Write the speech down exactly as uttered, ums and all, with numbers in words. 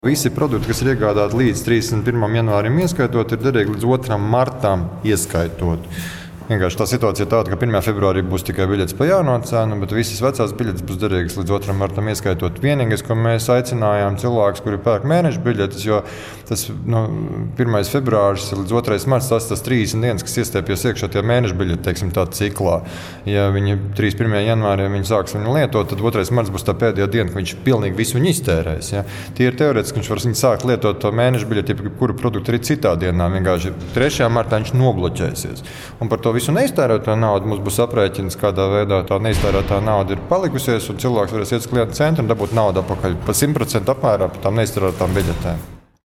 Visi produkti, kas ir iegādāti līdz trīsdesmit pirmajam janvārim ieskaitot, ir derīgi līdz otram martam ieskaitot. Vienkārši tā situācija ir tāda, ka pirmajā februārī būs tikai biļetes pa jauno cenu, bet visas vecās biļetes būs derīgas līdz otram martam ieskaitot. Vienīgais, ko mēs aicinājām cilvēkus, kuri pērk mēneša biļetes, jo tas no, pirmais februāris līdz otrais marts, tas tas trīsdesmit dienas, kas iestiepjas iekšā tie mēneša biļeti, teiksim, tā ciklā. Ja viņi trīsdesmit pirmajā janvārī viņi sāks viņu lietot, tad otrais marts būs tā pēdējā diena, ka viņš pilnīgi visu viņu iztērēs. Ja? Tie ir teorētiski, viņš var sākt lietot to mēneša biļeti, ja kuru produktu arī citā dienā. Vienkārši trešajā martā viņš nobloķēsies. Un par to visu neiztērētā naudu mums būs aprēķins, kādā veidā tā neiztērētā nauda ir palikusies, un cilvēks varēs iet uz klienta centru un dabūt naudu atpakaļ pa simt procentu apmērā par tām neiztērētām biļetēm.